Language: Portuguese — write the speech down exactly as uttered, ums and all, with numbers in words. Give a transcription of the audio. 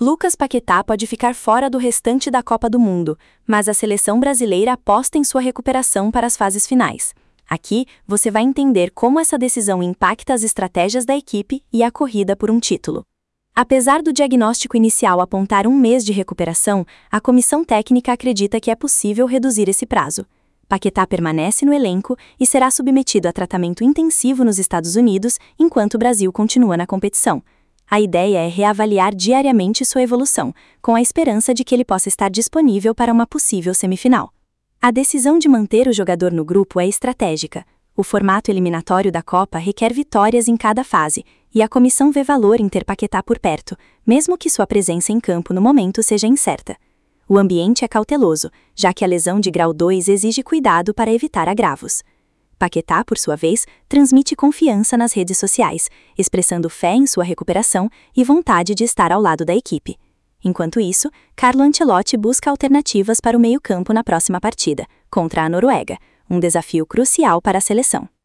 Lucas Paquetá pode ficar fora do restante da Copa do Mundo, mas a seleção brasileira aposta em sua recuperação para as fases finais. Aqui, você vai entender como essa decisão impacta as estratégias da equipe e a corrida por um título. Apesar do diagnóstico inicial apontar um mês de recuperação, a comissão técnica acredita que é possível reduzir esse prazo. Paquetá permanece no elenco e será submetido a tratamento intensivo nos Estados Unidos enquanto o Brasil continua na competição. A ideia é reavaliar diariamente sua evolução, com a esperança de que ele possa estar disponível para uma possível semifinal. A decisão de manter o jogador no grupo é estratégica. O formato eliminatório da Copa requer vitórias em cada fase, e a comissão vê valor em ter Paquetá por perto, mesmo que sua presença em campo no momento seja incerta. O ambiente é cauteloso, já que a lesão de grau dois exige cuidado para evitar agravos. Paquetá, por sua vez, transmite confiança nas redes sociais, expressando fé em sua recuperação e vontade de estar ao lado da equipe. Enquanto isso, Carlo Ancelotti busca alternativas para o meio-campo na próxima partida, contra a Noruega, um desafio crucial para a seleção.